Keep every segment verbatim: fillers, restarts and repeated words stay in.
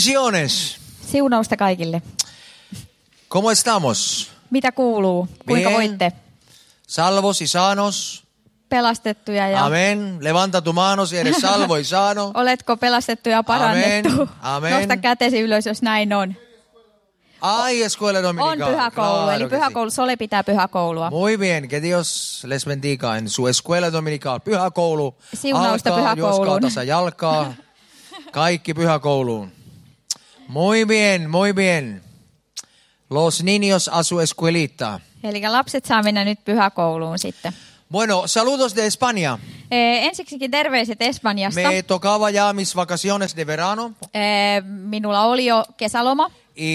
Bendiciones. Siunausta kaikille. ¿Cómo estamos? Mitä kuuluu? Kuinka Bien. voitte? Salvos y sanos. Pelastettuja ja Amén. Levanta tu mano si eres salvo y sano. oletko pelastettu ja parannettu? Amen. Amen. Nosta kätesi ylös, jos näin on. Ay, escuela On dominical. pyhäkoulu, Claro eli que sí. pyhäkoulu, Sole pitää pyhäkoulua. Muy bien, que Dios les bendiga en su escuela dominical. Pyhäkoulu Siunausta alkaa, pyhäkouluun. juoskaa tasa jalkaa. Kaikki pyhäkouluun. Muy bien, muy bien. Los niños a su escuelita. Eli lapset saa mennä nyt pyhäkouluun sitten. Bueno, saludos de España. Ee, ensiksikin terveiset Espanjasta. Me tocaba ya mis vacaciones de verano Ee, minulla oli jo kesäloma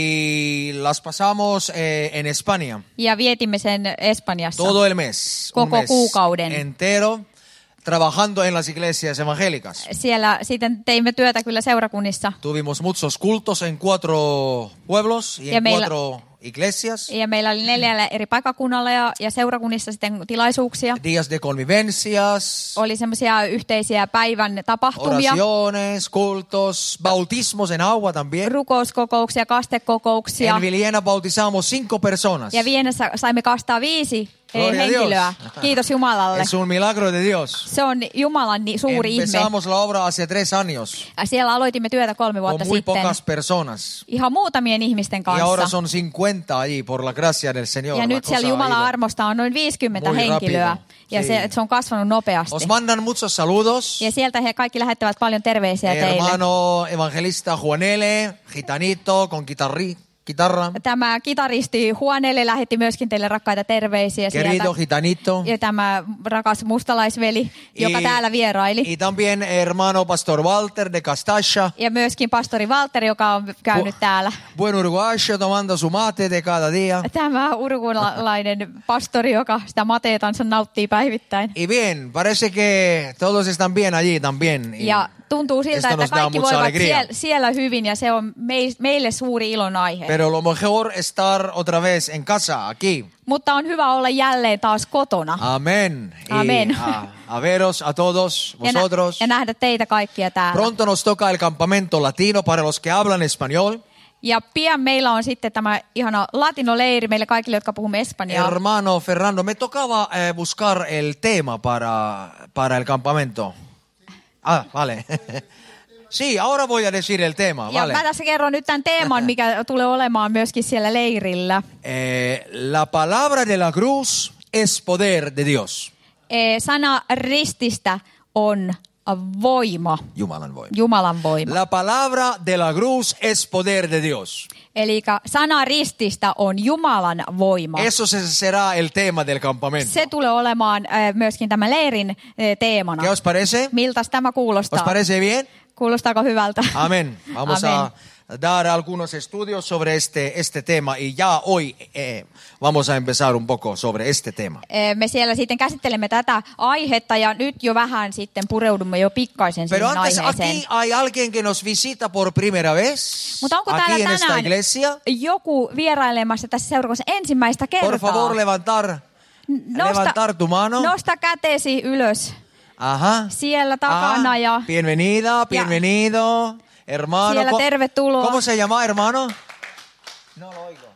y las pasamos eh, en España. ja vietimme sen Espanjassa. Todo el mes. Un Koko mes kuukauden. entero trabajando en las iglesias evangélicas. Siellä sitten teimme työtä kyllä seurakunnissa. Tuvimos muchos cultos en cuatro pueblos y Ja en meillä- cuatro iglesias. Ja meillä oli neljällä eri paikkakunnalla ja, ja seurakunnissa sitten tilaisuuksia. Días de convivencias, Oli semmoisia yhteisiä päivän tapahtumia, oraciones, cultos, bautismos en agua también. rukouskokouksia, kastekokouksia. En Viliena bautizamos cinco personas. Ja Vienessä saimme kastaa viisi eh, Gloria a henkilöä. Dios. Kiitos Jumalalle. Es un milagro de Dios. Se on Jumalan ni- suuri ihme. Empezamos la obra hace tres años Ja siellä aloitimme työtä kolme con vuotta muy sitten. pocas personas. Ihan muutamien ihmisten Y ahora kanssa. son cincuenta allí por la gracia del Señor. Ja La nyt siellä cosa ha Jumalan ido. armosta on noin viisikymmentä Muy henkilöä. rápido. Ja Sí. se, se on kasvanut nopeasti. Os mandan muchos saludos. Ja sieltä he kaikki lähettävät paljon terveisiä teille. Hermano evangelista Juanele, gitanito con guitarri, guitarra. Tämä kitaristi Juanelle lähetti myöskin teille rakkaita terveisiä Querido sieltä. gitanito. Ja tämä rakas mustalaisveli, joka Y- täällä vieraili. Y también hermano pastor Walter de Castacha. Ja myöskin pastori Valtteri, joka on käynyt täällä. Buen uruguayo tomando su mate de cada día. Tämä urugulainen pastori, joka sitä mateetansa nauttii päivittäin. Y bien, parece que todos están bien allí también. Y Ja tuntuu siltä, esto että nos da kaikki mucha voivat alegría. siellä, siellä hyvin ja se on mei- meille suuri ilon aihe. Pero lo mejor estar otra vez en casa, aquí. Mutta on hyvä olla jälleen taas kotona Amén. Y Amén. a, a veros a todos ja, nä- vosotros. ja nähdä teitä kaikkia täällä. Pronto nos toca el campamento latino para los que hablan español. Ja pian meillä on sitten tämä ihana latinoleiri meille kaikille, jotka puhumme espanjaa. Hermano Fernando, me tocaba eh, buscar el tema para, para el campamento. Ah, vale. Sí, ahora voy a decir el tema, Ja vale. mä tässä kerron nyt tämän teeman, mikä tulee olemaan myöskin siellä leirillä. Eh, la palabra de la cruz es poder de Dios. Eh, sana rististä on voima, Jumalan voima. Jumalan voima. La palabra de la cruz es poder de Dios. Eli sana rististä on Jumalan voima. Eso se- será el tema del campamento. Se tulee olemaan äh, myöskin tämän leirin äh, teemana. ¿Qué os parece? Miltäs tämä ¿Os kuulostaa? parece bien? Kuulostaako hyvältä? Amén. Vamos Amén. a dar algunos estudios sobre este, este tema y ya hoy eh, vamos a empezar un poco sobre este tema. Eh, Me siellä sitten käsittelemme tätä aihetta ja nyt jo vähän sitten pureudumme jo pikkaisen Pero siihen antes, aiheeseen. aquí hay alguien que nos visita por primera vez. Mutta onko Aquí täällä en esta tänään iglesia. joku vierailemassa tässä seurakunnassa ensimmäistä kertaa? Por favor, levantar, levantar tu mano. Nosta kätesi ylös Ajá. siellä takana Ah, ja bienvenida, bienvenido. Hermano. Siellä Co- tervetuloa. ¿Cómo se llama, hermano? No lo oigo.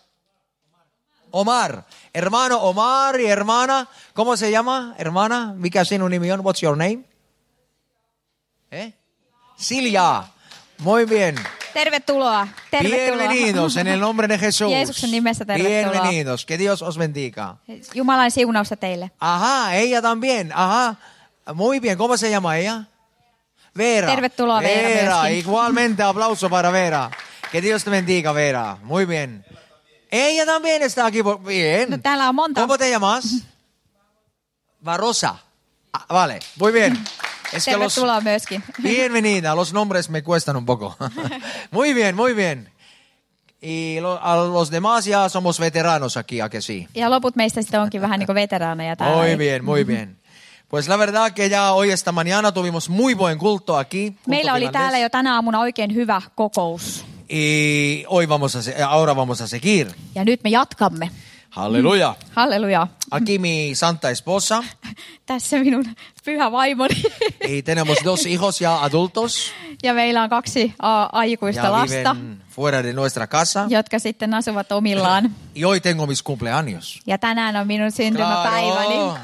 Omar. Hermano Omar y hermana. ¿Cómo se llama, hermana? Mikä sinun nimi on? What's your name? Eh? Silja. Muy bien. tervetuloa. tervetuloa. Bienvenidos en el nombre de Jesús. Jeesuksen nimessä tervetuloa. Bienvenidos. Que Dios os bendiga. Jumalan siunausta teille. Ajá, ella también. Ajá. Muy bien. ¿Cómo se llama ella? Vera. Tervetuloa, Vera, Vera. myöskin. Igualmente aplauso para Vera. Que Dios te bendiga, Vera. Muy bien. Ella también está aquí. por- Bien. No, täällä on monta. ¿Cómo te llamas? Barrosa. Ah, vale, muy bien. Es que los... Tervetuloa myöskin. Bienvenida. Los nombres me cuestan un poco. Muy bien, muy bien. Y lo- a los demás ya somos veteranos aquí, ¿a que sí? Ja loput meistä sitten onkin vähän niin kuin veteraaneja täällä. Muy bien, muy bien. Pues la verdad que ya hoy esta mañana tuvimos muy buen culto aquí. culto Meillä oli finlandés. täällä jo tänä aamuna oikein hyvä kokous. Y hoy vamos a, se- ahora vamos a seguir. Ja nyt me jatkamme. Halleluja. Halleluja. Aquí mi santa esposa. Tässä minun pyhä vaimoni. Y tenemos dos hijos ya adultos. Ja meillä on kaksi a, aikuista Ya lasta, viven fuera de nuestra casa. jotka sitten asuvat omillaan. Y hoy tengo mis cumpleaños. Ja tänään on minun syntymäpäiväni. Claro.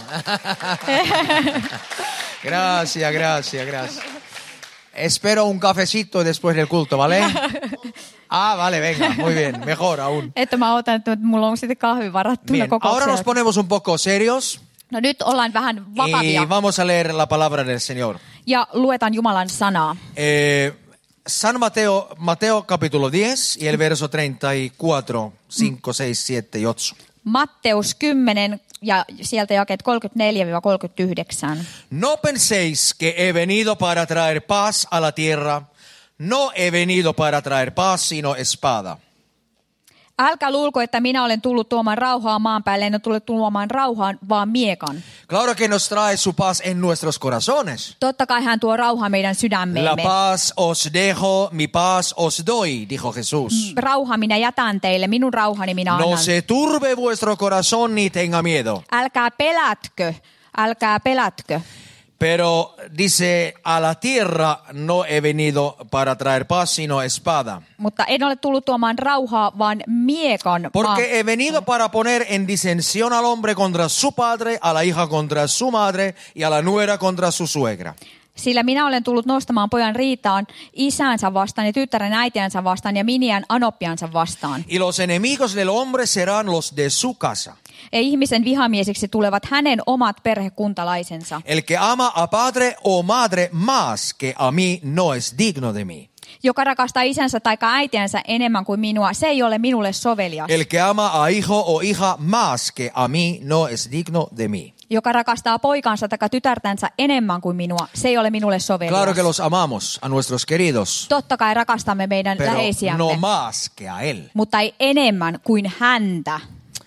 Gracias, gracias, gracias. Espero un cafecito después del culto, ¿vale? Ah, vale, venga, muy bien, mejor aún. Että mä otan, että mulla on sitten kahvi varattuna Bien, ahora nos kokoukseen. ponemos un poco serios No nyt ollaan vähän vakavia y vamos a leer la palabra del Señor. ja luetaan Jumalan sanaa. Eh, San Mateo, Mateo capítulo diez y el verso treinta y cuatro, cinco, seis, siete y ocho. Matteus kymmenen ja sieltä jakeet kolmekymmentäneljä kolmekymmentäyhdeksän. No penséis que he venido para traer paz a la tierra. No he venido para traer paz, sino espada. Älkää luulko, että minä olen tullut tuomaan rauhaa maan päälle, en ole tullut tuomaan rauhaa, vaan miekan. Claro que nos trae su paz en nuestros corazones. Totta kai hän tuo rauhaa meidän La sydämeemme. paz os dejo, mi paz os doy, dijo Jesús. Rauha minä jätän teille, minun rauhani minä annan. No se turbe vuestro corazón ni tenga miedo. Älkää pelätkö, älkää pelätkö. Pero dice, a la tierra no he venido para traer paz, sino espada. Mutta en ole tullut tuomaan rauhaa, vaan miekan. maan- Porque he venido para poner en disensión al hombre contra su padre, a la hija contra su madre y a la nuera contra su suegra. Sillä minä olen tullut nostamaan pojan riitaan isänsä vastaan ja tyttären äitiänsä vastaan ja miniän anoppiansa vastaan. Y los enemigos del hombre serán los de su casa. Ja ihmisen vihamiesiksi tulevat hänen omat perhekuntalaisensa. El que ama a padre o madre más que a mí no es digno de mí. Joka rakastaa isänsä tai äitiänsä enemmän kuin minua, se ei ole minulle sovelias. El que ama a hijo o hija más que a mí no es digno de mí. Joka rakastaa poikaansa tai tytärtänsä enemmän kuin minua, se ei ole minulle sovelias. Claro que los amamos, a nuestros queridos, Totta kai rakastamme meidän pero läheisiämme, no más que a él. mutta ei enemmän kuin häntä.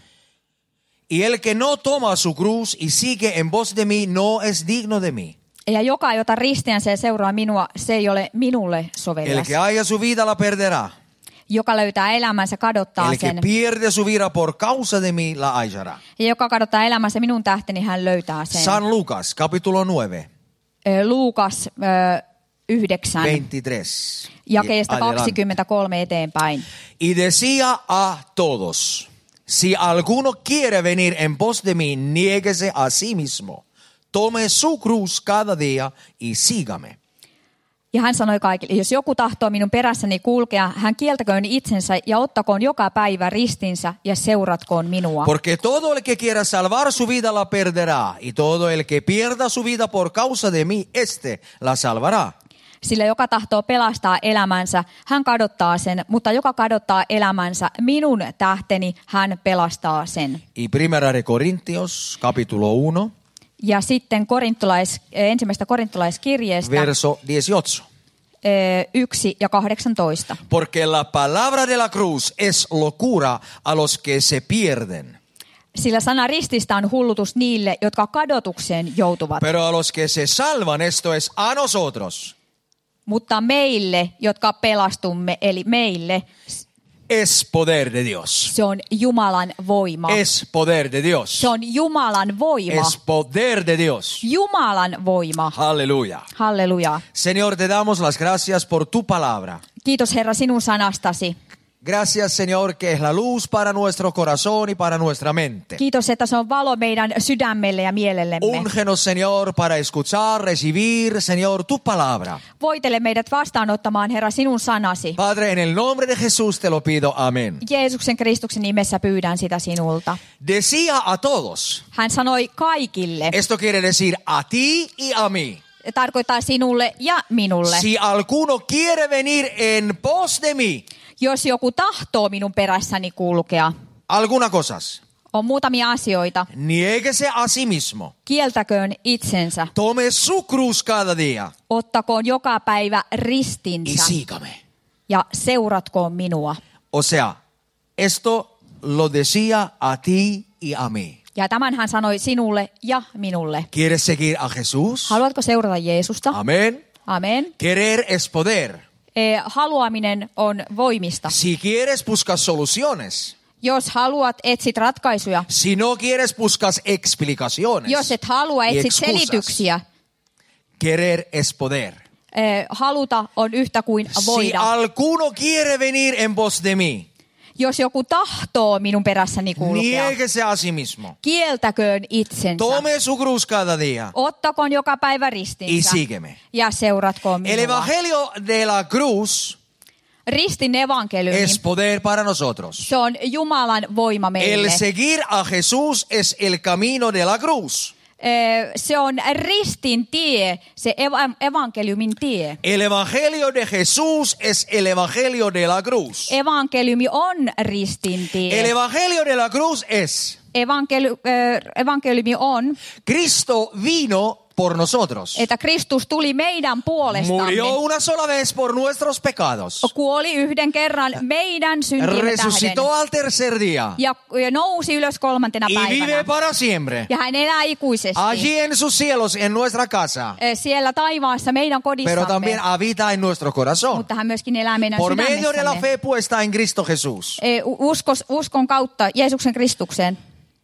Y el que no toma su cruz y sigue en pos de mí no es digno de mí. Ja joka, jota ristiänsä ja seuraa minua, se ei ole minulle El sovelias. que haya su vida la perderá. Joka löytää elämänsä, kadottaa El que sen. pierde su vida por causa de mí la hallará. Ja joka kadottaa elämänsä minun tähteni, hän löytää sen. San Lucas, capítulo nueve, Ö, Luukas ö, yhdeksän, veintitrés. jakeesta Y adelante. kaksikymmentäkolme eteenpäin. Y decía a todos, si alguno quiere venir en pos de mí, niéguese a sí mismo. Tome su cruz cada día y sígame. Ja hän sanoi kaikille, jos joku tahtoo minun perässäni kulkea, hän kieltäköön itsensä ja ottakoon joka päivä ristinsä ja seuratkoon minua. Porque todo el que quiera salvar su vida la perderá, y todo el que pierda su vida por causa de mí, este la salvará. Sillä joka tahtoo pelastaa elämänsä, hän kadottaa sen, mutta joka kadottaa elämänsä, minun tähteni, hän pelastaa sen. Y Primera de Corintios, capítulo uno, Ja sitten korintolais, ensimmäistä korintolaiskirjeestä verso dieciocho. ö, yksi ja kahdeksantoista. Porque la palabra de la cruz es locura a los que se pierden, Sillä sana rististä on hullutus niille, jotka kadotukseen joutuvat. pero a los que se salvan, esto es a nosotros, Mutta meille, jotka pelastumme, eli meille, es poder de Dios. se on Jumalan voima. Es poder de Dios. Se on Jumalan voima. Es poder de Dios. Jumalan voima. Aleluya. Halleluja. Señor, te damos las gracias por tu palabra. Kiitos Herra sinun sanastasi. Gracias, Señor, que es la luz para nuestro corazón y para nuestra mente. Kiitos, että se on valo meidän sydämelle ja mielellemme. Úngenos, Señor, para escuchar, recibir, Señor, tu palabra. Voitele meidät vastaanottamaan, Herra, sinun sanasi. Padre, en el nombre de Jesús te lo pido. Amén. Jeesuksen Kristuksen nimessä pyydän sitä sinulta. Decía a todos. Hän sanoi kaikille. Esto quiere decir a ti y a mí. Tarkoittaa sinulle ja minulle. Si alguno quiere venir en pos de mí, Jos joku tahtoo minun perässäni kulkea, algunas cosas. on muutamia asioita. Niéguese a sí mismo. Kieltäköön itsensä. Tome su cruz cada día Ottakoon joka päivä y ristinsä sígame. ja seuratkoon minua. O sea, esto lo decía a ti y a mí. Ja tämän hän sanoi sinulle ja minulle. ¿Quieres seguir a Jesús? Haluatko seurata Jeesusta? Amén. Amen. Querer es poder. E, haluaminen on voimista. Si quieres, busca soluciones. Jos haluat, etsit ratkaisuja. Si no quieres, buscas explicaciones. Jos et halua, y etsit excusas. selityksiä. Querer es poder. Eh, haluta on yhtä kuin Si voida. alguno quiere venir en pos de mí, Jos joku tahtoo minun perässäni kulkea, niéguese a sí mismo. kieltäköön itsensä. Tome su cruz cada día Ottakoon joka päivä y ristinsä sígueme. ja seuratkoon El minua. evangelio de la cruz Ristin evankeliumi, es poder para nosotros. se on Jumalan voima meille. El seguir a Jesús es el camino de la cruz. Eh, Se on ristin tie, se eva- evankeliumin tie. El evangelio de Jesús es el evangelio de la cruz. Evankeliumi on ristin tie. El evangelio de la cruz es Evankeli- eh, evankeliumi on, Cristo vino por nosotros. että Kristus tuli meidän puolestamme. Murió una sola vez por nuestros pecados. Kuoli yhden kerran meidän syntimme tähden. Resucitó al tercer día Ja, ja nousi ylös kolmantena y vive päivänä. para siempre. Ja hän elää ikuisesti. Allí en sus cielos, en nuestra casa, Eh, Siellä taivaassa meidän pero también kodissamme. habita en nuestro corazón. Mutta hän myöskin elää meidän Por medio de la sydämessämme. fe puesta en Cristo Jesús. Eh, Uskos, uskon kautta Jeesuksen Kristukseen.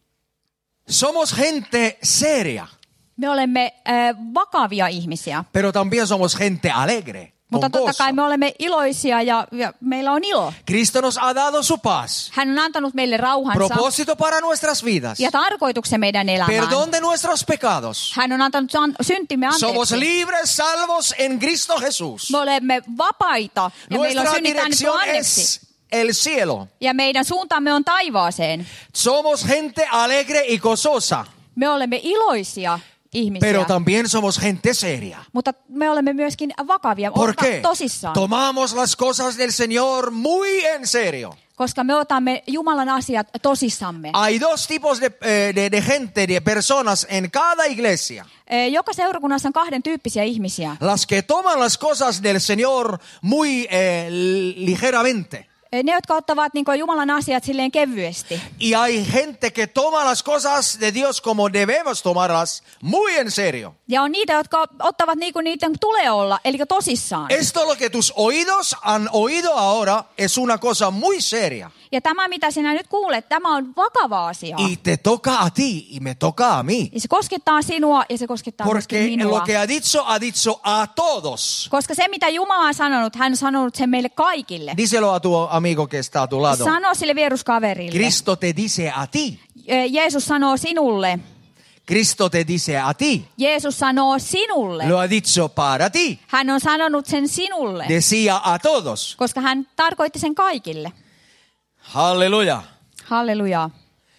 Somos gente seria, Me olemme äh, vakavia ihmisiä. pero también somos gente alegre. Mutta con totta gozo. kai me olemme iloisia ja, ja meillä on ilo. Cristo nos ha dado su paz, Hän on antanut meille rauhansa propósito para nuestras vidas, ja tarkoituksen meidän elämään. perdón de nuestros pecados. Hän on antanut san- syntimme Somos anteeksi. libres, salvos en Cristo Jesús. Me olemme vapaita ja meillä on Nuestra synnit annettu dirección anteeksi. es el cielo. Ja meidän suuntamme on taivaaseen. Somos gente alegre y gozosa, Me olemme iloisia ihmisiä, pero también somos gente seria. mutta me olemme myöskin vakavia, ¿Por ota- qué? tosissaan. Tomamos las cosas del Señor muy en serio. Koska me otamme Jumalan asiat tosissamme. Hay dos tipos de, eh, de, de gente, de personas en cada iglesia. Eh, Joka seurakunnassa on kahden tyyppisiä ihmisiä. Las que toman las cosas del Señor muy eh, ligeramente. Eh, Ne, jotka ottavat niin kuin Jumalan asiat silleen kevyesti. Y hay gente que toma las cosas de Dios como debemos tomarlas muy en serio. Ja on niitä, jotka ottavat niin kuin niiden tulee olla, eli tosissaan. Esto lo que tus oídos han oído ahora es una cosa muy seria. Ja tämä, mitä sinä nyt kuulet, tämä on vakava asia. Y te toca a ti y me toca a mí. Ja se koskettaa sinua ja se koskettaa myöskin Porque minua. lo que ha dicho, ha dicho a todos. Koska se, mitä Jumala on sanonut, hän on sanonut sen meille kaikille. Díselo a tu amigo que está a tu lado. Sano sille vieruskaverille. Cristo te dice a ti. Eh, Jeesus sanoo sinulle. Cristo te dice a ti. Jeesus sanoo sinulle. Lo ha dicho para ti. Hän on sanonut sen sinulle, Decía a todos. koska hän tarkoitti sen kaikille. Aleluya. Halleluja.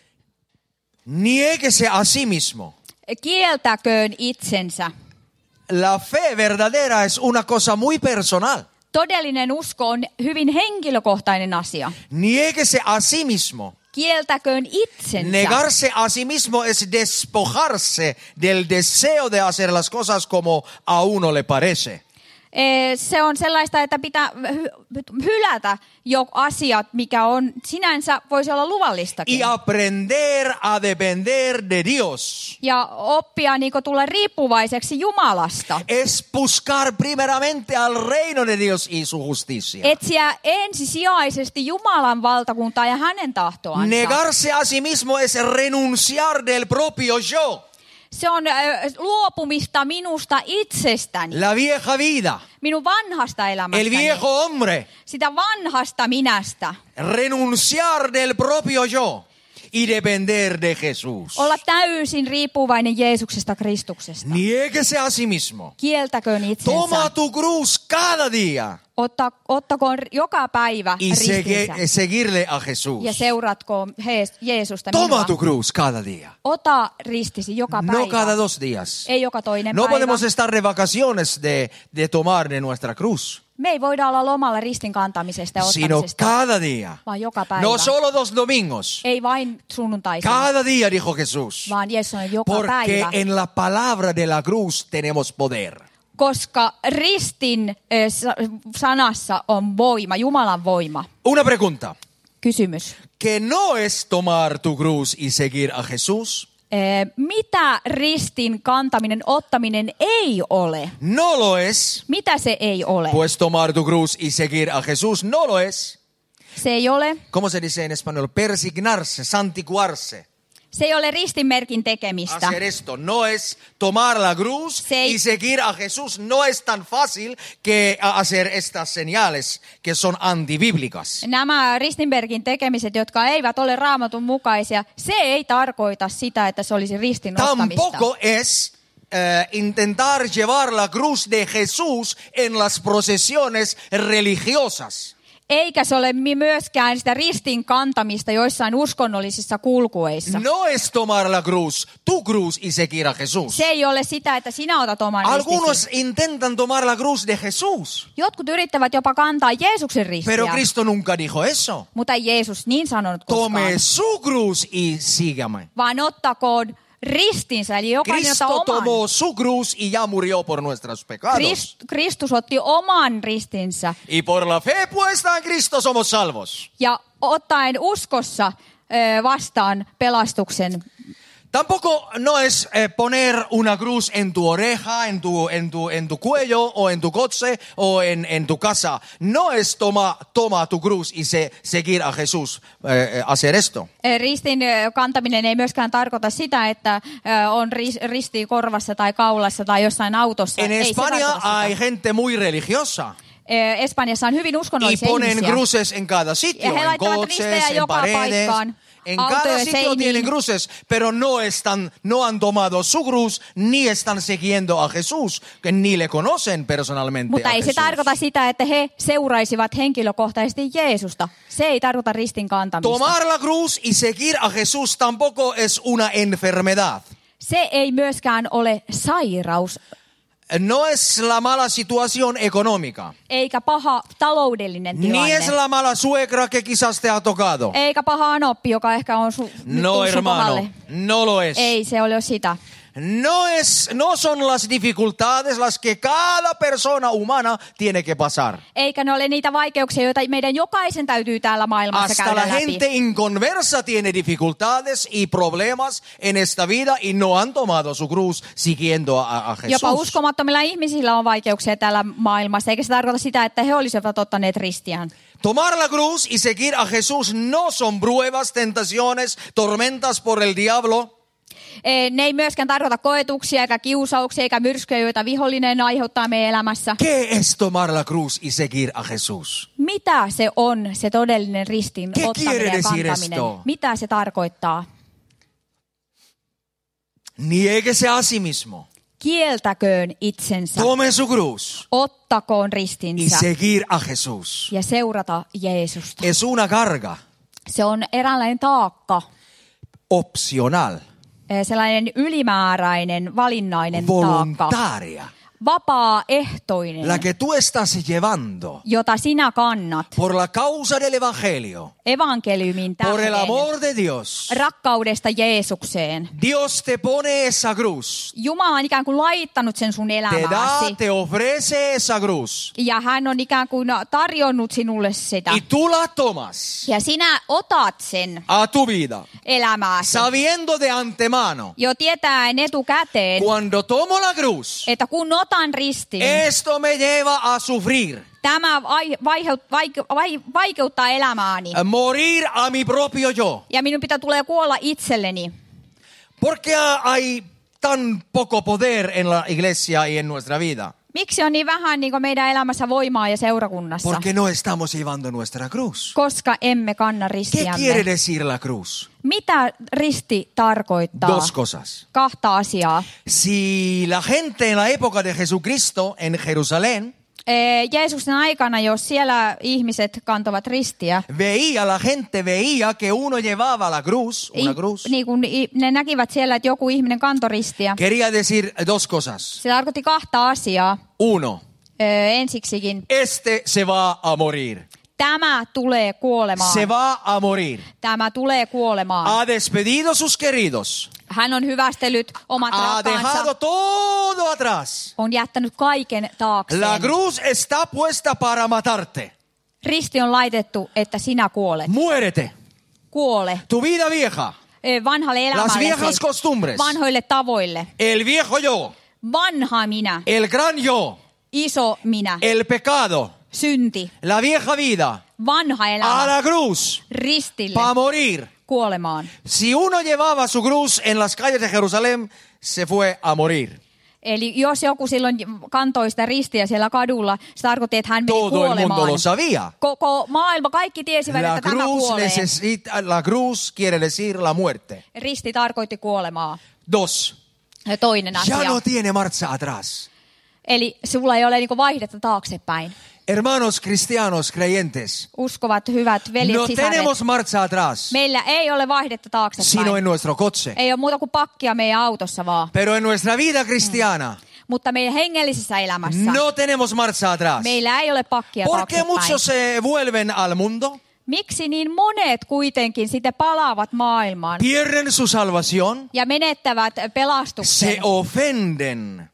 Niéguese a sí mismo. Kieltäköön itsensä. La fe verdadera es una cosa muy personal. Todellinen usko on hyvin henkilökohtainen asia. Niéguese a sí mismo. Kieltäköön itsensä. Negarse a sí mismo es despojarse del deseo de hacer las cosas como a uno le parece. Eh, Se on sellaista, että pitää hy- hylätä jo asiat, mikä on sinänsä voisi olla luvallistakin. Y aprender a depender de Dios. Ja oppia niin tulla riippuvaiseksi Jumalasta. Es buscar primeramente al reino de Dios y su justicia. Etsiä ensisijaisesti Jumalan valtakuntaa ja hänen tahtoansa. Negarse a sí mismo es renunciar del propio yo. Se on äh, luopumista minusta itsestäni. La vieja vida. Minun vanhasta El elämästäni. viejo hombre. Sitä vanhasta minästä. Renunciar del propio yo y depender de Jesús. Olla täysin riippuvainen Jeesuksesta Kristuksesta. Niéguese a sí mismo. Kieltäköön itsensä. Toma tu cruz cada día Otta, ottakoon joka päivä y ristinsä. segue- seguirle a Ja Jesús. seuratkoon Hees- Jeesusta Toma minua. tu cruz cada día. Ota ristisi joka päivä. No cada dos días. Ei joka toinen No päivä. podemos estar de vacaciones de, de tomar de nuestra cruz, Me ei voida olla lomalla ristin kantamisesta ja sino ottamisesta, cada día. vaan joka päivä. No solo los domingos. Ei vain sunnuntaisena, Cada día, dijo Jesús. vaan Jeesus on joka Porque päivä. en la palabra de la cruz tenemos poder. Koska ristin äh, sa- sanassa on voima, Jumalan voima. Una pregunta. Kysymys. ¿Qué no es tomar tu cruz y seguir a Jesús? Äh, Mitä ristin kantaminen, ottaminen ei ole? No lo es. Mitä se ei ole? Pues tomar tu cruz y seguir a Jesús no lo es. Se ei ole, ¿Cómo se dice en español? Persignarse, santiguarse. se ei ole ristinmerkin tekemistä. Hacer esto no es tomar la cruz Se- y seguir a Jesús. No es tan fácil que hacer estas señales que son antibíblicas. Nämä ristinmerkin tekemiset, jotka eivät ole Raamatun mukaisia, se ei tarkoita sitä, että se olisi ristin ottamista. Tampoco es eh, intentar llevar la cruz de Jesús en las procesiones religiosas. Eikä se ole mi- myöskään sitä ristin kantamista joissain uskonnollisissa kulkueissa. No es tomar la cruz, tu cruz y seguir a Jesús. Se ei ole sitä, että sinä otat oman Algunos ristisi. intentan tomar la cruz de Jesús, Jotkut yrittävät jopa kantaa Jeesuksen ristiä, pero Cristo nunca dijo eso. mutta ei Jeesus niin sanonut koskaan. Tome su cruz y sígame. Vaan ottakoon ristinsä, eli jokainen ottaa Cristo oman. tomó su cruz y ya murió por nuestros pecados. Krist, Kristus otti oman ristinsä Y por la fe puesta en Cristo somos salvos. ja ottaen uskossa ö, vastaan pelastuksen. Tampoco no es eh, poner una cruz en tu oreja, en tu, en tu, en tu cuello o en tu coche o en, en tu casa. No es toma, toma tu cruz y se, seguir a Jesús, eh, hacer esto. Ö, Ristin ö, kantaminen ei myöskään tarkoita sitä, että ö, on ris- risti korvassa tai kaulassa tai jossain autossa. En ei se España tarkoita hay sitä. gente muy religiosa Ö, Espanjassa on hyvin y uskonnollisia ponen ihmisiä. cruces en cada sitio, Ja he en laittavat coches, ristejä en joka paredes. paikkaan. En cada Autojen sitio seiniin. tienen cruces, pero no están, no han tomado su cruz, ni están siguiendo a Jesús, que ni le conocen personalmente Mutta a ei se Jesús. tarkoita sitä, että he seuraisivat henkilökohtaisesti Jeesusta. Se ei tarkoita ristin kantamista. Tomar la cruz y seguir a Jesús tampoco es una enfermedad. Se ei myöskään ole sairaus, No es la mala situación económica, eikä paha taloudellinen ni tilanne. es la mala suegra que quizás te ha tocado. Eikä paha anoppi, joka ehkä on su- nyt No, tullut sun hermano, kohdalle. no lo es. Ei, se ole sitä. No es, no son las dificultades las que cada persona humana tiene que pasar. Eikä ne ole niitä vaikeuksia, joita meidän jokaisen täytyy täällä maailmassa Hasta la käydä läpi. gente inconversa tiene dificultades y problemas en esta vida y no han tomado su cruz siguiendo a, a Jopa Jesús. uskomattomilla ihmisillä on vaikeuksia täällä maailmassa, eikä se tarkoita sitä, että he olisivat ottaneet ristiään. Tomar la cruz y seguir a Jesús no son pruebas, tentaciones, tormentas por el diablo. Eh, Ne ei myöskään tarkoita koetuksia, eikä kiusauksia, eikä myrskyjä, joita vihollinen aiheuttaa meidän elämässä. ¿Qué es tomar la cruz y seguir a Jesús? Mitä se on, se todellinen ristin ¿Qué ottaminen quiere ja decir kantaminen? esto? Mitä se tarkoittaa? Niéguese a sí mismo, Kieltäköön itsensä, tome su cruz ottakoon y ristinsä seguir a Jesús. ja seurata Jeesusta. Es una carga Se on eräänlainen taakka, opcional, eh, sellainen ylimääräinen, valinnainen taakka, voluntaria, vapaaehtoinen, la que tú estás llevando jota sinä kannat por la causa del Evangelio, evankeliumin por el tähden, amor de Dios. rakkaudesta Jeesukseen. Dios te pone esa cruz, Jumala on ikään kuin laittanut sen sun te da, elämääsi. te ofrece esa cruz Ja hän on ikään kuin tarjonnut sinulle sitä. y tú la tomas Ja sinä otat sen a tu vida, elämääsi. sabiendo de antemano, Jo tietäen etukäteen, cuando tomo la cruz, että kun otan ristin, esto me lleva a sufrir, tämä vai, vaiheut, vaike, vai, vaikeuttaa elämääni. a morir a mi propio yo. Ja minun pitää tulee kuolla itselleni. Porque hay tan poco poder en la iglesia y en nuestra vida. Miksi on niin vähän niin kuin meidän elämässä voimaa ja seurakunnassa? Porque no estamos llevando nuestra cruz. Koska emme kanna ¿Qué ristiämme. quiere decir la cruz? Mitä risti tarkoittaa? Dos cosas. Kahta asiaa. Si la gente en la época de Jesucristo en Jerusalén Ee, Jeesuksen aikana, jos siellä ihmiset kantavat ristiä, veía, la gente veía que uno llevaba la cruz, una i- cruz, niin kun i- ne näkivät siellä, että joku ihminen kantoi ristiä. quería decir dos cosas. Se tarkoitti kahta asiaa. Uno, Öö, ensiksikin, este se va a morir. tämä tulee kuolemaan. Se va a morir. Tämä tulee kuolemaan. Ha despedido sus queridos. Hän on hyvästellyt omat Ha dejado rakkaansa. todo atrás. On jättänyt kaiken taakseen. La cruz está puesta para matarte. Risti on laitettu, että sinä kuolet. Muérete. Kuole. Tu vida vieja. Öö, vanhalle Las viejas elämälle. costumbres. Vanhoille tavoille. El viejo yo. Vanha minä. El gran yo. Iso minä. El pecado. Synti. La vieja vida. vanha a elämä la cruz ristille para morir. kuolemaan. Si uno llevaba su cruz en las calles de Jerusalén, se fue a morir. Eli jos joku silloin kantoi sitä ristiä siellä kadulla, se tarkoitti, että hän meni Todo el mundo kuolemaan. lo sabía. Koko maailma, kaikki tiesivät, La että tämä cruz, kuolee. necesita, la cruz quiere decir la muerte. Risti tarkoitti kuolemaa. Dos, Ja toinen ya asia. no tiene marcha atrás. Eli sulla ei ole niinku vaihdetta taaksepäin. Hermanos cristianos creyentes, Uskovat hyvät veljet no sisaret. tenemos marcha atrás, Meillä ei ole vaihdetta taaksepäin. sino en nuestro coche. Ei ole muuta kuin pakkia meidän autossa vaan. Pero en nuestra vida cristiana Mutta meidän hengellisessä elämässä no tenemos marcha atrás. meillä ei ole pakkia ¿Por qué taaksepäin. muchos se vuelven al mundo? Miksi niin monet kuitenkin sitten palaavat maailmaan Pierden su salvación, ja menettävät pelastuksen, se ofenden,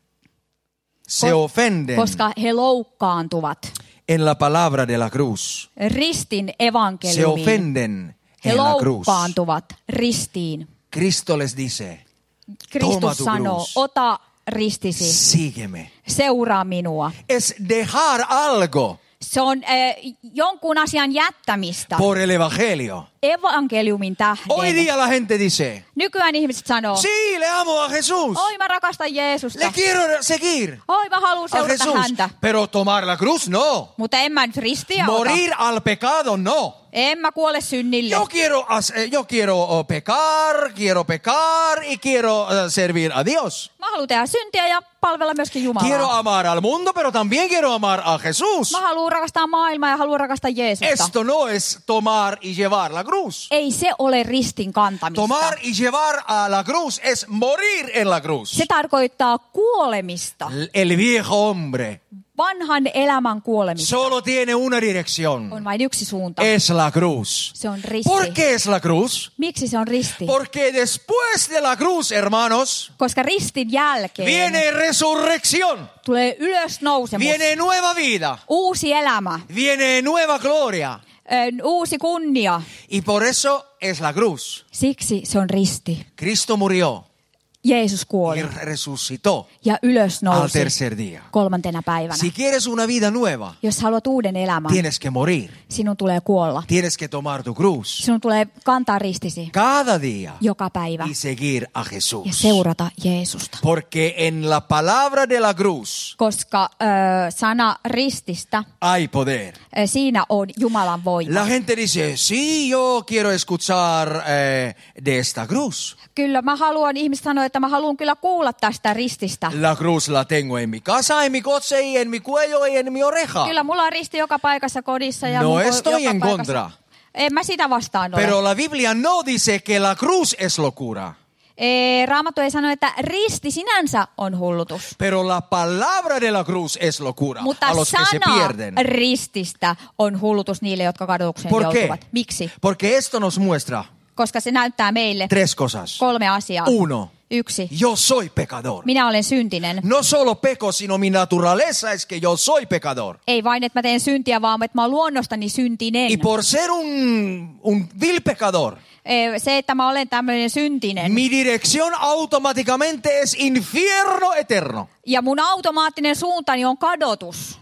se Ko- ofenden koska he loukkaantuvat en la palabra de la cruz. ristin Se evankeliumiin. ofenden He en la cruz. loukkaantuvat ristiin. Cristo les dice, Toma Kristus tu sanoo, cruz. ota ristisi, sígueme. seuraa minua. Es dejar algo Se on äh, jonkun asian jättämistä por el evangelio. evankeliumin Hoy tähden. día la gente dice, Nykyään ihmiset sanoo, sí, le amo a Jesús. oi mä rakastan Jeesusta, Le quiero seguir oi mä haluan a seurata Jesús. häntä. Pero tomar la cruz, no. Mutta en mä nyt ristiä ota. Morir al pecado, no. En mä kuole synnille. Yo quiero, hacer- yo quiero oh, pecar, quiero pecar y quiero uh, servir a Dios. Mä haluan tehdä syntiä ja palvella myöskin Jumalaa. Quiero amar al mundo, pero también quiero amar a Jesús. Mä haluan rakastaa maailmaa ja haluan rakastaa Jeesusta. Esto no es tomar y llevar la cruz. Ei se ole ristin kantamista. Tomar y llevar a la cruz es morir en la cruz. Se tarkoittaa kuolemista. El viejo hombre Vanhan elämän kuolemista. solo tiene una dirección. On vain yksi suunta. Es la cruz. Se on risti. ¿Por qué es la cruz? Miksi se on risti? Porque después de la cruz, hermanos, Koska ristin jälkeen viene resurrección, tulee ylösnousemus. viene nueva vida, Uusi elämä. viene nueva gloria. Ö, uusi kunnia. Y por eso es la cruz. Siksi se on risti. Cristo murió Jeesus y kuoli resucitó ja al ylösnousi tercer día. kolmantena päivänä. Si quieres una vida nueva, Jos haluat uuden elämän, tienes que morir, sinun tulee kuolla. tienes que tomar tu cruz Sinun tulee kantaa ristisi cada día joka päivä y seguir a ja Jesús. seurata Jeesusta. Porque en la palabra de la cruz Koska ö, sana rististä, hay poder. ö, siinä on Jumalan voima. La gente dice, sí, yo quiero escuchar eh, de esta cruz. Kyllä mä haluan, ihmiset sanoo, että mä haluan kyllä kuulla tästä rististä. La cruz la tengo en mi casa, en mi coche y en mi cuello y en mi oreja. Kyllä mulla on risti joka paikassa kodissa ja No mun ko- estoy joka en paikassa. contra. En mä sitä vastaan ole. Pero la Biblia no dice que la cruz es locura. Ee, Raamattu ei sano, että risti sinänsä on hullutus. Pero la palabra de la cruz es locura Mutta a los que se sana pierden. rististä on hullutus niille, jotka kadotukseen ¿Por qué? joutuvat. Miksi? Porque esto nos muestra Koska se näyttää meille tres cosas. kolme asiaa. Uno, Yksi. yo soy pecador. Minä olen syntinen. No solo peco, sino mi naturaleza es que yo soy pecador. Ei vain, että mä teen syntiä, vaan että mä oon luonnostani syntinen. Y por ser un, un vil pecador, Ee, Se, että mä olen tämmöinen syntinen. mi dirección automáticamente es infierno eterno. Ja mun automaattinen suuntani on kadotus.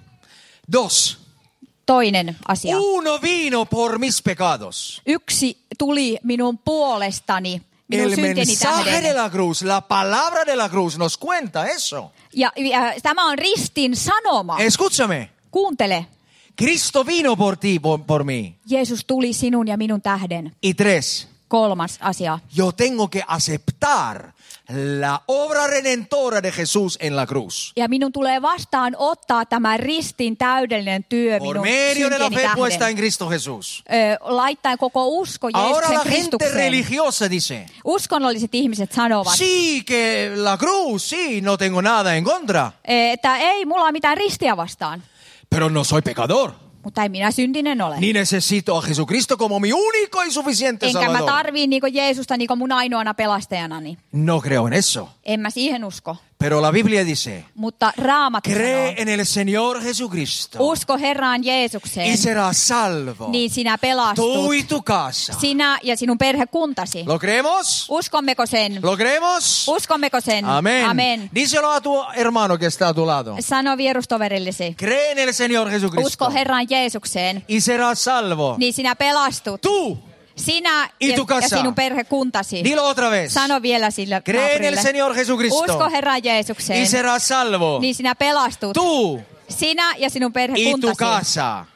Dos, Toinen asia. uno vino por mis pecados. Yksi tuli minun puolestani, minun El syntieni mensaje de tähden. la cruz, la palabra de la cruz nos cuenta eso. Ja, ja tämä on ristin sanoma. Escúchame, Kuuntele. Cristo vino por ti, por, por mí. Jeesus tuli sinun ja minun tähden. Y tres, Kolmas asia. yo tengo que aceptar la obra redentora de Jesús en la cruz. Ja minun tulee vastaan ottaa tämä ristin täydellinen työ Por minun medio de la syntieni fe puesta tähden. en Cristo Jesús. Ö, laittaen koko usko Ahora Jeesuksen la gente Kristukseen. religiosa dice, Uskonnolliset ihmiset sanovat, sí, que la cruz, sí, no tengo nada en contra, että ei mulla ole mitään ristiä vastaan, pero no soy pecador. mutta ei minä syntinen ole. Ni necesito a Jesucristo como mi único y suficiente Enkä mä Salvador. tarvii niinku Jeesusta niinku mun ainoana pelastajanani. No creo en eso. En mä siihen usko. Pero la Biblia dice, Mutta Raamattu cree sanoo, en el Señor Jesucristo usko Herraan y Jeesukseen, serás salvo. niin sinä Tú pelastut. y tu casa. Sinä ja sinun perhekuntasi. ¿Lo creemos? Uskommeko sen? ¿Lo creemos? Uskommeko sen? Amén. Amen. Díselo a tu hermano que está a tu lado. Sano vierustoverillesi. Cree en el Señor Jesucristo Usko Herran Jeesukseen, y serás salvo. niin sinä pelastut. Tú. Sinä Y ja, tu casa. ja sinun perhekuntasi. Dilo otra vez. Sano vielä sille Cree en el naapurille. Señor Jesucristo Usko Herran y Jeesukseen, serás salvo. niin sinä pelastut. Tú Sinä ja sinun y tu perhekuntasi. casa.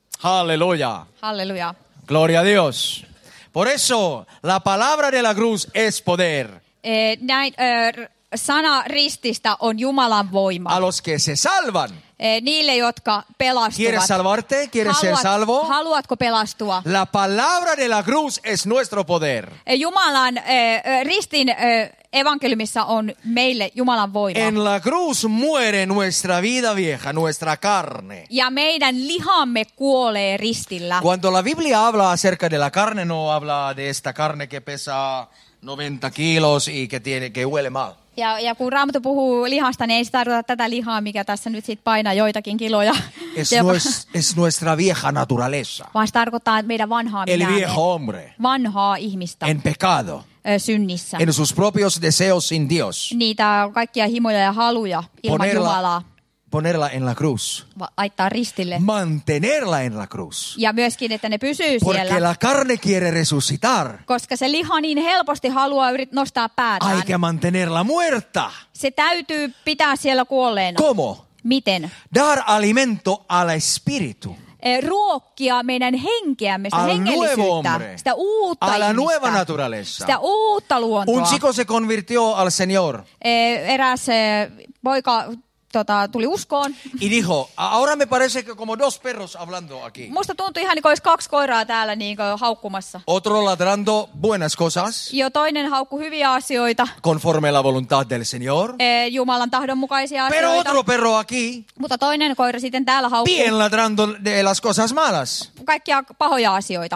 Aleluya. Halleluja. Gloria a Dios. Por eso la palabra de la cruz es poder. Eh, näin, eh, sana rististä on Jumalan voima. A los que se salvan. Eh, niille, jotka pelastuvat. ¿Quieres salvarte? ¿Quieres ser Haluat- salvo? Haluatko pelastua? La palabra de la cruz es nuestro poder. Eh, Jumalan eh, eh, ristin eh, evankeliumissa on meille Jumalan voima. En la cruz muere nuestra vida vieja, nuestra carne. Ja meidän lihamme kuolee ristillä. Cuando la Biblia habla acerca de la carne, no habla de esta carne que pesa noventa kilos y que, tiene, que huele mal. Ja, ja kun Raamattu puhuu lihasta, niin ei se tarkoita tätä lihaa, mikä tässä nyt sit painaa joitakin kiloja. Es, Se- nues- es nuestra vieja naturaleza. Vaan se tarkoittaa että meidän vanhaa El minäämme, viejo hombre vanhaa ihmistä en pecado, ö, synnissä. en sus propios deseos sin Dios. Niitä kaikkia himoja ja haluja ilman Ponerla, Jumalaa ponerla en la cruz. va- laittaa ristille. Mantenerla en la cruz. Ja myöskin, että ne pysyy Porque siellä. la carne quiere resucitar. Koska se liha niin helposti haluaa yrit nostaa päätään. Hay que mantenerla muerta. Se täytyy pitää siellä kuolleena. ¿Cómo? Miten? Dar alimento al espíritu. Eh, Ruokkia meidän henkeämme, sitä Al nuevo hengellisyyttä, hombre. sitä uutta A la ihmistä, nueva naturaleza. sitä uutta luontoa. Un chico se convirtió al Señor Eh, Eräs eh, poika tota, tuli uskoon. y dijo, ahora me parece que como dos perros hablando aquí. Musta tuntui ihan niin kuin olisi kaksi koiraa täällä niin kuin haukkumassa. Otro ladrando buenas cosas Jo toinen haukku hyviä asioita, conforme a la voluntad del Señor. eh, Jumalan tahdon mukaisia Pero asioita. otro perro aquí Mutta toinen koira sitten täällä haukkuu bien ladrando de las cosas malas. kaikkia pahoja asioita.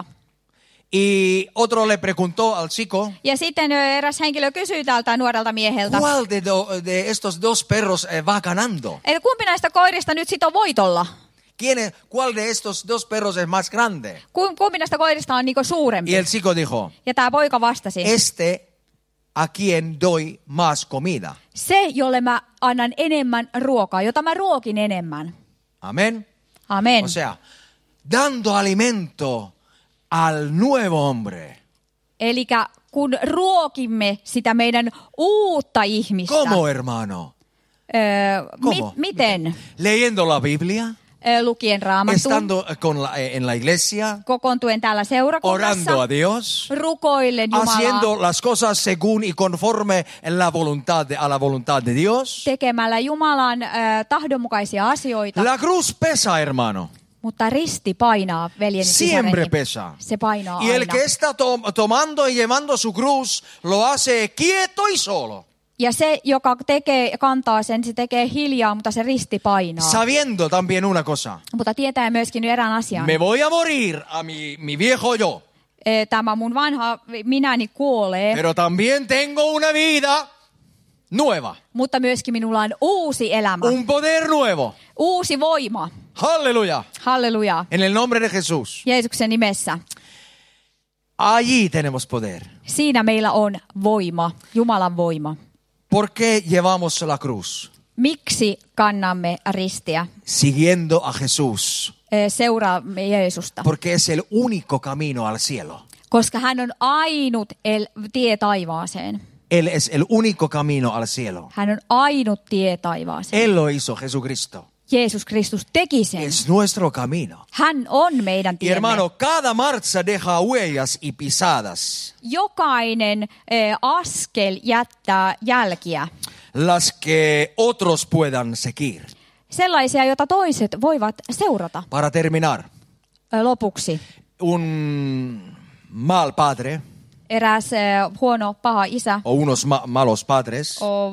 Y otro le preguntó al chico, Ja sitten ö, eräs henkilö kysyi tältä nuorelta mieheltä, ¿cuál de, do- de estos dos perros eh, va ganando? että kumpi näistä koirista nyt sit on voitolla? ¿Quién es- ¿Cuál de estos dos perros es más grande? Kum- Kumpi näistä koirista on niinku suurempi? Y el chico dijo, Ja tämä poika vastasi, este a quien doy más comida. se, jolle mä annan enemmän ruokaa, jota mä ruokin enemmän. Amén. Amen. O sea, dando alimento al nuevo hombre. Eli kun ruokimme sitä meidän uutta ihmistä. ¿Cómo, hermano? Öö, mi- ¿Cómo? miten? Leyendo la Biblia, Öö, lukien Raamattu, estando con la- eh, en la iglesia, kokoontuen täällä seurakunnassa, orando a Dios, rukoillen Jumalaa, haciendo las cosas según y conforme la voluntad de, a la voluntad de Dios. tekemällä Jumalan öö, tahdonmukaisia asioita. La cruz pesa, hermano. Mutta risti painaa, veljeni Siempre sisareni. pesa. Se painaa Y el aina. que está to- tomando y llevando su cruz lo hace quieto y solo, Ja se, joka tekee, kantaa sen, se tekee hiljaa, mutta se risti painaa. sabiendo también una cosa. Mutta tietää myöskin erään asian. Me voy a morir a mi, mi viejo yo, E, Tämä mun vanha minäni kuolee, pero también tengo una vida nueva, mutta myöskin minulla on uusi elämä, un poder nuevo. uusi voima. Aleluya. Halleluja. En el nombre de Jesús. Jeesuksen nimessä. Allí tenemos poder. Siinä meillä on voima, Jumalan voima. ¿Por qué llevamos la cruz? Miksi kannamme ristiä? Siguiendo a Jesús. E, Seuraamme Jeesusta. Porque es el único camino al cielo. Koska hän on ainut el, tie taivaaseen. Él es el único camino al cielo. Hän on ainut tie taivaaseen. Él lo hizo, Jesucristo. Jeesus Kristus teki sen. Es nuestro camino. Hän on meidän Y tiemme. hermano, cada marcha deja huellas y pisadas, Jokainen eh, askel jättää jälkiä. las que otros puedan seguir. Sellaisia, joita toiset voivat seurata. Para terminar, Ö, Lopuksi. un mal padre Eräs eh, huono, paha isä, o unos ma- malos padres o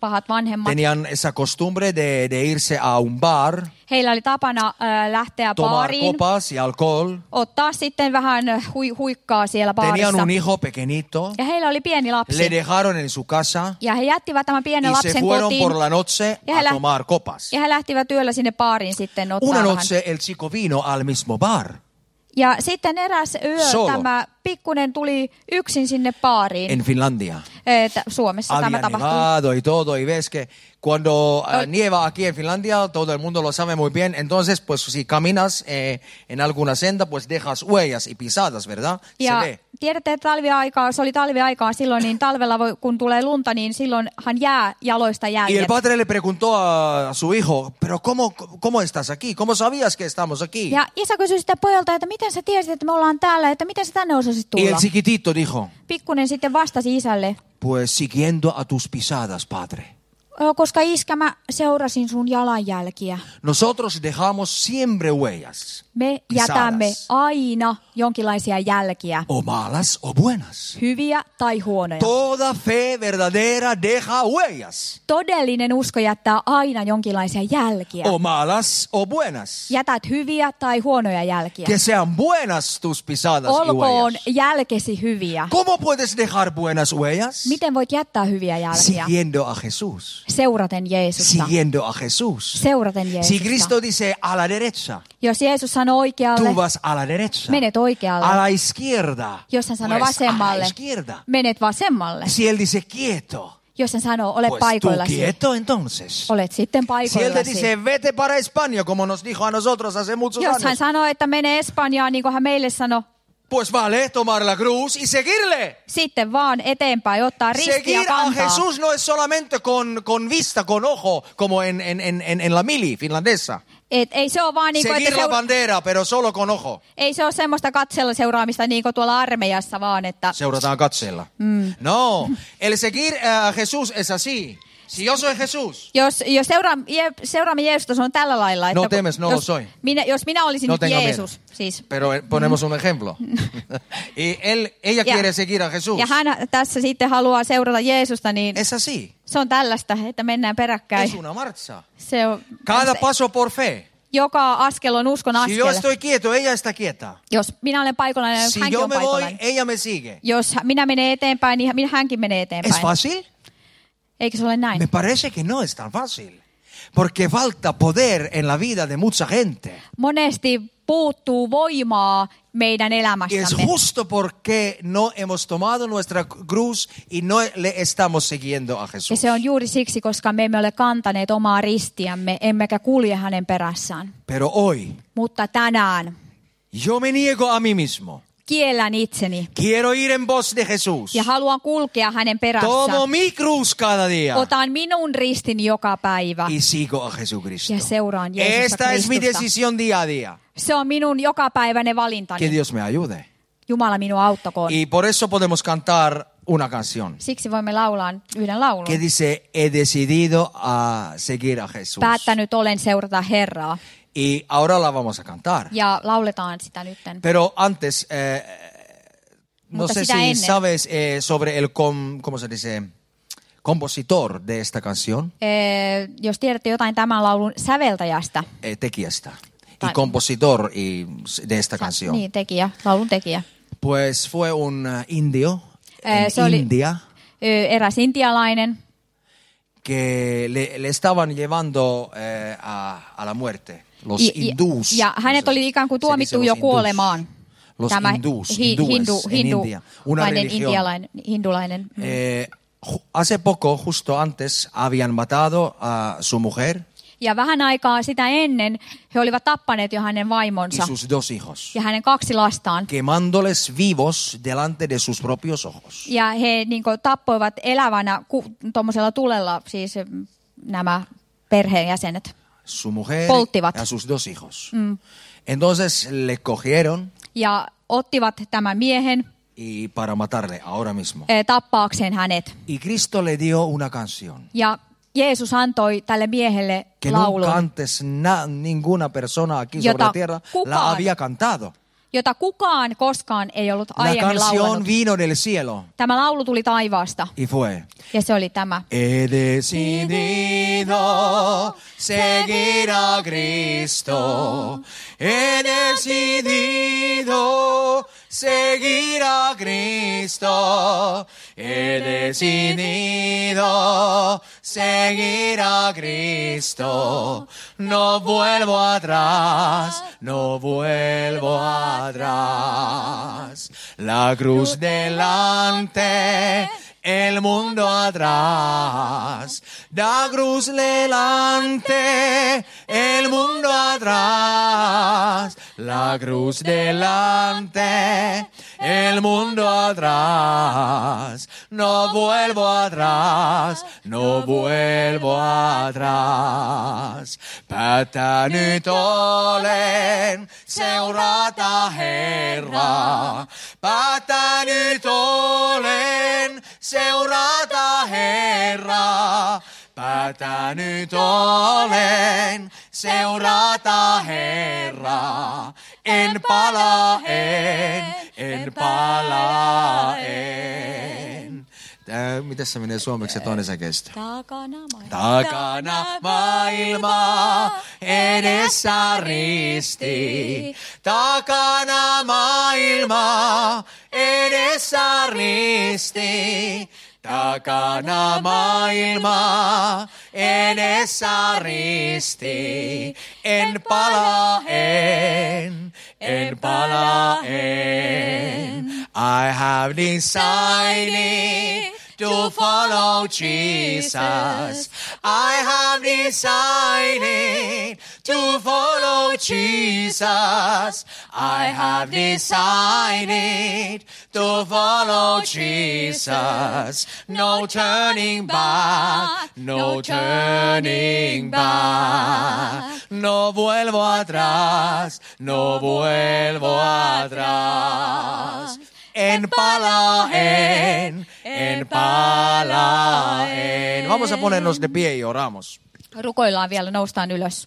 pahat vanhemmat. tenían esa costumbre de, de irse a un bar, Heillä oli tapana äh, lähteä tomar baariin, copas y alcohol. ottaa sitten vähän hui, huikkaa siellä Tenían baarissa. un hijo pequeñito, Ja heillä oli pieni lapsi. le dejaron en su casa Ja he jättivät tämän pienen y se lapsen fueron kotiin. por la noche Ja a he lä- tomar copas. Ja he lähtivät yöllä sinne baariin sitten ottaa Una vähän. noche el chico vino al mismo bar. Ja sitten eräs yö Solo. tämä pikkunen tuli yksin sinne baariin. En Finlandia. Että Suomessa tämä Había tapahtui. nevado y todo, y ves que cuando uh, Ol- nieva aquí en Finlandia, todo el mundo lo sabe muy bien, entonces pues si caminas eh, en alguna senda, pues dejas huellas y pisadas, ¿verdad? Ja Se ve. tiedätte, että talviaikaa, se oli talviaikaa silloin, niin talvella voi, kun tulee lunta, niin silloinhan jää jaloista Y el jäljet. padre le preguntó a su hijo, pero ¿cómo, cómo estás aquí? ¿Cómo sabías que estamos aquí? Ja isä kysyi sitten pojalta, että miten sä tiesit, että me ollaan täällä, että miten sä tänne osasit Y el tulla. chiquitito dijo, Pikkunen sitten vastasi isälle, pues siguiendo a tus pisadas, padre. "Ö, koska iskä mä seurasin sun jalanjälkiä. Nosotros dejamos siempre huellas, Me pisadas, jätämme aina jonkinlaisia jälkiä, o malas o buenas. hyviä tai huonoja. Toda fe verdadera deja huellas, Todellinen usko jättää aina jonkinlaisia jälkiä. o malas o buenas. Jätät hyviä tai huonoja jälkiä. Que sean buenas tus pisadas y Olkoon huellas. jälkesi hyviä. ¿Cómo puedes dejar buenas huellas? Miten voit jättää hyviä jälkiä? Siguiendo a Jesús. Seuraten Jeesusta. Siguiendo a Jesús. Seuraten Si Jeesusta. Cristo dice a la derecha, Jos Jeesus sanoo oikealle, tú vas a la derecha. menet oikealle. A la izquierda, Jos hän sanoo pues a la vasemmalle, izquierda. menet vasemmalle. Si él dice quieto, Jos hän sanoo, ole pues tú paikoillasi, quieto entonces. olet sitten Si él te paikoillasi. dice vete para España, como nos dijo a nosotros hace muchos Jos hän años, sanoo, että mene Espanjaan, niin kuin hän meille sanoi, pues vale, tomar la cruz y seguirle. sitten vaan eteenpäin, ottaa ristiä Seguir a kantaa. Jesús no es solamente con, con vista, con ojo, como en, en, en, en en la mili finlandesa. Et ei se ole vaan niin kuin, että Seguir la seura- bandera, pero solo con ojo. ei se ole semmoista katsella seuraamista niin kuin tuolla armeijassa, vaan että Seurataan katseella. Mm. No, el seguir a Jesús es así. Si yo soy Jesús, jos, jos seura, je, seuraamme Jeesusta, se on tällä lailla. Että No kun- temes, no lo jos, soy. minä, jos minä olisin No nyt tengo Jeesus, siis, pero ponemos un ejemplo. Y él, ella Ja- quiere seguir a Jesús. ja hän tässä sitten haluaa seurata Jeesusta, niin Es así. se on tällaista, että mennään peräkkäin. Es una marcha. Se on, Cada se- paso por fe. joka askel on uskon Si yo askel. estoy quieto, ella está quieta. Jos minä olen paikallinen, Si hänkin yo on me voy, paikallinen. ella me sigue. Jos minä menen eteenpäin, niin minä- hänkin menee ¿Es eteenpäin. fácil? Eikö se ole näin? Me parece que no es tan fácil. Porque falta poder en la vida de mucha gente. Monesti puuttuu voimaa meidän Y es elämästämme. justo porque no hemos tomado nuestra cruz y no le estamos siguiendo a Ja Jesús. se on juuri siksi, koska me emme ole kantaneet omaa ristiämme, emmekä kulje hänen perässään. Pero hoy Mutta tänään yo me niego a mí mismo. kiellän itseni Quiero ir en pos de Jesús. ja haluan kulkea hänen perässä. Tomo mi cruz cada día Otan minun ristin joka päivä y sigo a Jesucristo. ja seuraan Jeesusta Esta es mi Kristusta. decisión día a día. Se on minun jokapäiväinen Que valintani. Dios me ayude. Jumala minua auttakoon. Y por eso podemos cantar una canción Siksi voimme laulaa yhden laulun. que dice, he decidido a seguir a Jesús. Päättänyt olen seurata Herraa. Y ahora la vamos a cantar. Ja lauletaan sitä nytten. Pero antes, eh, no Mutta sé sitä si ennen. sabes eh, sobre el, com, ¿cómo se dice? Compositor de esta canción, Ee, jos tiedätte jotain tämän laulun säveltäjästä. eh, tekijästä. Y Tai- compositor y de esta canción. Niin, tekijä, laulun tekijä. Pues fue un eh, indio Eh, en se oli- India Ö, eräs intialainen, que le, le estaban llevando eh, a, a la muerte. Los I- hindús. ja hänet oli ikään kuin Se tuomittu dice jo los hindús. kuolemaan. Los Tämä hindús, hi- hindúes hindu, en hindu, India. Una lainen religión. indialainen, hindulainen. Eh, ju- hace poco, justo antes, habían matado a su mujer Ja vähän aikaa sitä ennen he olivat tappaneet jo hänen y vaimonsa sus dos hijos, ja hänen kaksi lastaan. quemándoles vivos delante de sus propios ojos. Ja he niin kuin, tappoivat elävänä tuommoisella tulella, siis mm, nämä perheenjäsenet. Su mujer Polttivat. y a sus dos hijos. Entonces le cogieron Ja ottivat tämän miehen y para matarle ahora mismo. eh, tappaakseen hänet. Y Cristo le dio una canción Ja Jeesus antoi tälle miehelle que laulun, nunca antes na- ninguna persona aquí Jota sobre la tierra la kukaan- había cantado. jota kukaan koskaan ei ollut La aiemmin canción laulanut. vino del cielo Tämä laulu tuli taivaasta y fue. ja se oli tämä. He decidido seguir a Cristo. He decidido seguir a Cristo. He decidido seguir a Cristo. No vuelvo atrás, no vuelvo atrás. La cruz delante, el mundo atrás, la cruz delante, el mundo atrás, la cruz delante, el mundo atrás, no vuelvo atrás, no vuelvo atrás. Päätä nyt olen seurata Herraa, päätä nyt olen seurata Herraa. Päätä nyt olen seurata Herraa. En palaa, en, en palaa, en. Tää, mitäs se menee suomeksi ja toinen säkeistä? Takana maailma. Takana maailmaa, edessä risti. Takana maailmaa, edessä risti. Takana maailmaa, edessä risti. En palaa, en, en palaa, en. I have decided to follow Jesus. I have decided to follow Jesus. I have decided to follow Jesus. No turning back, no turning back. No vuelvo atrás, no vuelvo atrás. En palaa, en, en palaa, en. Vamos a ponernos de pie y oramos. Rukoillaan vielä, noustaan ylös.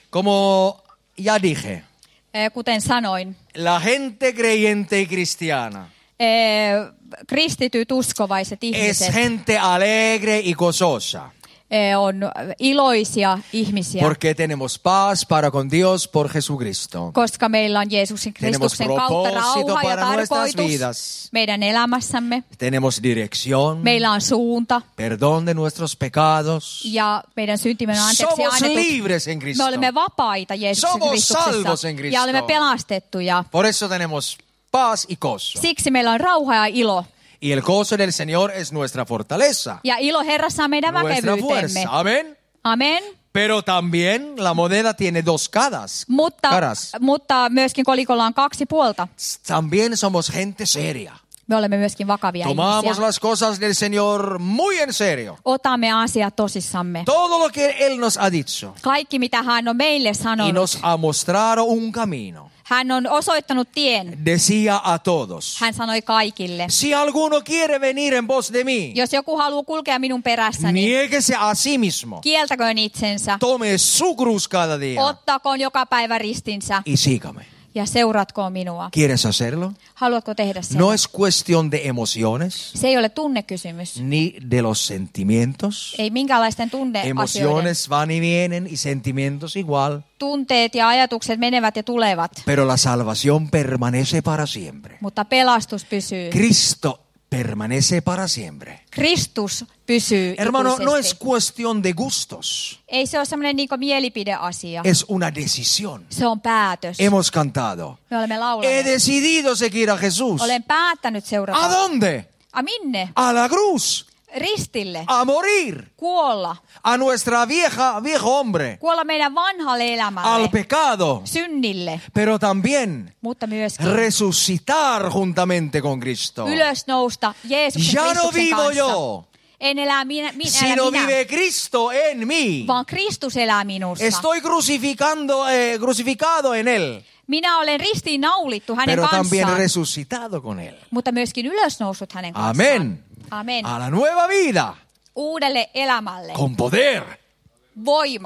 Como ya dije, Eh, Kuten sanoin, la gente creyente y cristiana eh, kristityt uskovaiset es ihmiset gente alegre y gozosa. eh, on iloisia ihmisiä, Porque tenemos paz para con Dios por Jesucristo. koska meillä on Jeesuksen Kristuksen kautta propósito rauha ja para nuestras tarkoitus vidas. meidän elämässämme. Tenemos dirección, Meillä on suunta perdón de nuestros pecados. ja meidän syntimme on anteeksi Somos annetut. libres en Cristo. Me olemme vapaita Jeesuksen Somos salvos en Kristuksessa Cristo. ja olemme pelastettuja. Por eso tenemos paz y gozo. Siksi meillä on rauha ja ilo. Y el gozo del Señor es nuestra fortaleza, Ja ilo Herrassa on meidän nuestra väkevyytemme. fuerza. Amén. Amen. Pero también la moneda tiene dos caras. Mutta, caras. mutta myöskin kolikolla on kaksi puolta. También somos gente seria. Me olemme myöskin vakavia Tomamos ihmisiä. las cosas del Señor muy en serio. Otamme asiat tosissamme. Todo lo que Él nos ha dicho Kaikki, mitä hän on meille y sanonut. nos ha mostrado un camino. Hän on osoittanut tien. Decía a todos, Hän sanoi kaikille. si alguno quiere venir en pos de mí, Jos joku haluaa kulkea minun perässäni, niéguese a sí mismo, kieltäköön itsensä. tome su cruz cada día Ottakoon joka päivä ristinsä y sígame. ja seuratkoon minua. ¿Quieres hacerlo? Haluatko tehdä sen? No es cuestión de emociones Se ei ole tunnekysymys. ni de los sentimientos. Ei minkäänlaisten tunneasioiden. Emociones van y vienen y sentimientos igual. Tunteet ja ajatukset menevät ja tulevat, Pero la salvación permanece para siempre. mutta pelastus pysyy. Cristo permanece para siempre. Kristus pysyy Hermano, no es ikuisesti. cuestión de gustos. Ei se ole semmoinen niin mielipideasia. Es una decisión. Se on päätös. Hemos cantado. Me olemme He laulaneet. decidido seguir a Jesús. Olen päättänyt ¿A seurata. dónde? A minne? A la cruz. Ristille. A morir. Kuolla. A nuestra vieja, viejo hombre. Kuolla meidän vanhalle Al elämälle. pecado. Synnille. Pero también Mutta myöskin resucitar juntamente con Cristo. ylös nousta Jeesuksen Ya no Kristuksen vivo kanssa. yo, En elä minä, minä, elä sino minä vive Cristo en mí. vaan Kristus elää minussa. Estoy crucificando, eh, crucificado en Él, Minä olen ristiin naulittu hänen pero también kanssaan, resucitado con Él. mutta myöskin ylösnousut hänen kanssaan. Amén. Amen. A la nueva vida, Uudelle elämälle. con poder. Voimassa.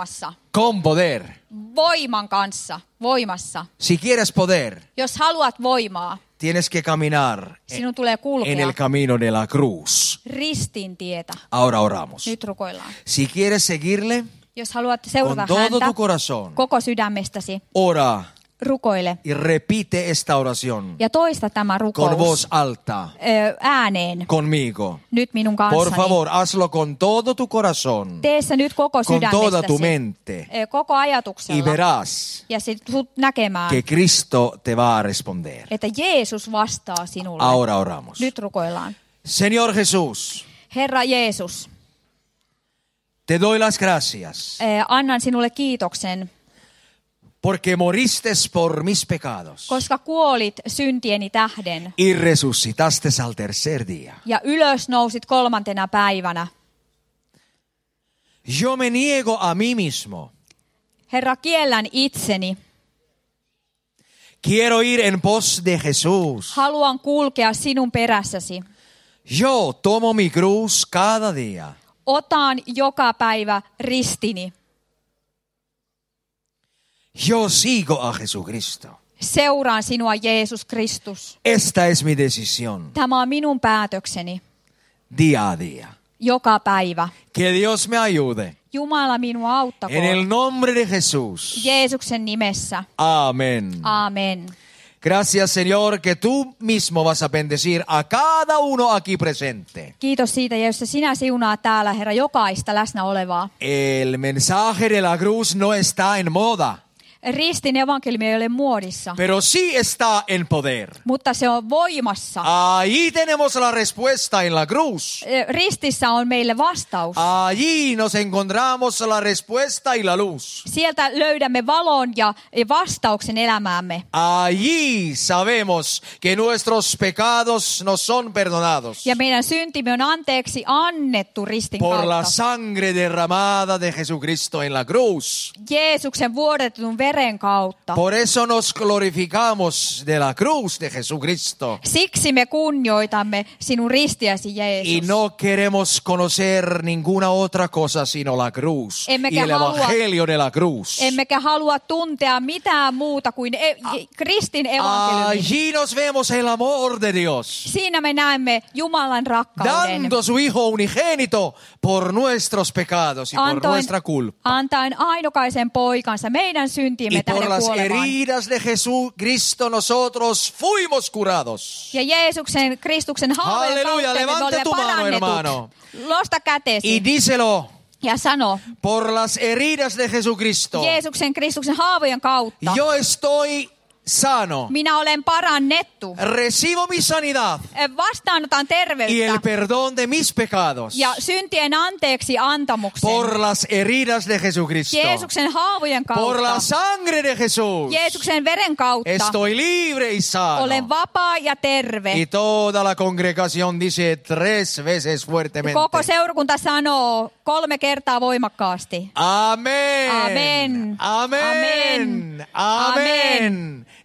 con poder. Voiman kanssa, voimassa. Si quieres poder, Jos haluat voimaa, tienes que caminar sinun tulee en kulkea el camino de la cruz. ristin tietä. Ahora oramos. Nyt rukoillaan. Si quieres seguirle, Jos haluat seurata con todo häntä tu corazón, koko sydämestäsi, ora rukoile y repite esta oración ja toista tämä con rukous voz alta ö, ääneen conmigo. nyt minun Por kanssani. favor, hazlo con todo tu corazón, Tee se nyt koko con toda tu sydämestäsi, mente, ö, koko y ajatuksella verás ja sit sut näkemään, que Cristo te va a responder. että Jeesus vastaa sinulle. Ahora oramos. Nyt rukoillaan. Señor Jesús, Herra Jeesus, te doy las gracias ö, annan sinulle kiitoksen, porque moriste por mis pecados koska kuolit syntieni tähden y resucitaste al tercer día. ja ylös nousit kolmantena päivänä. Yo me niego a mí mismo. Herra, kiellän itseni. Quiero ir en pos de Jesús. Haluan kulkea sinun perässäsi. Yo tomo mi cruz cada día. Otan joka päivä ristini. Yo sigo a Jesucristo. Seuraan sinua, Jeesus Kristus. Esta es mi decisión Tämä on minun päätökseni día a día. joka päivä. Que Dios me ayude. Jumala minua auttakoon. En el nombre de Jesús. Jeesuksen nimessä. Amén. Amen. Gracias, Señor, que tú mismo vas a bendecir a cada uno aquí presente. Kiitos siitä, Jeesus, sinä siunaat täällä, Herra, jokaista läsnä olevaa. El mensaje de la cruz no está en moda, Ristin evankeliumi ei ole muodissa, pero sí está en poder. mutta se on voimassa. Ahí tenemos la respuesta en la cruz. Ristissä on meille vastaus. Allí nos encontramos la respuesta y la luz. Sieltä löydämme valon ja vastauksen elämäämme. Allí sabemos que nuestros pecados nos son perdonados Ja meidän syntimme on anteeksi annettu ristin por la kautta. sangre derramada de Jesucristo en la cruz. Jeesuksen vuodatetun veren kautta. Por eso nos glorificamos de la cruz de Jesucristo. Siksi me kunnioitamme sinun ristiäsi, Jeesus. Y no queremos conocer ninguna otra cosa sino la cruz y Emmekä el halua- evangelio de la cruz. Emmekä halua tuntea mitään muuta kuin e- Kristin evankeliumin. Allí nos vemos el amor de Dios, Siinä me näemme Jumalan rakkauden. dando su Hijo unigénito por nuestros pecados y por nuestra culpa. antaen ainokaisen poikansa meidän syntiimme Y por tähden las kuolemaan. heridas de Jesucristo nosotros fuimos curados. Ja Jeesuksen, Kristuksen haavojen Halleluja, kautta me levante olemme tu mano, hermano. parannetut. Nosta kätesi Y díselo, ja sano, por las heridas de Jesucristo, Jeesuksen, Kristuksen haavojen kautta yo estoy sano. minä olen parannettu. Recibo mi sanidad Vastaanotan y terveyttä el perdón de mis pecados ja syntien anteeksi antamuksen. por las heridas de Jesucristo. Jeesuksen haavojen Por la kautta. sangre de Jesús. Jeesuksen veren kautta. Estoy libre y sano. Olen vapaa ja terve. Y toda la congregación dice tres veces fuertemente. Koko seurakunta sanoo kolme kertaa voimakkaasti. Amén. Amén. Amén. Amén. Amén.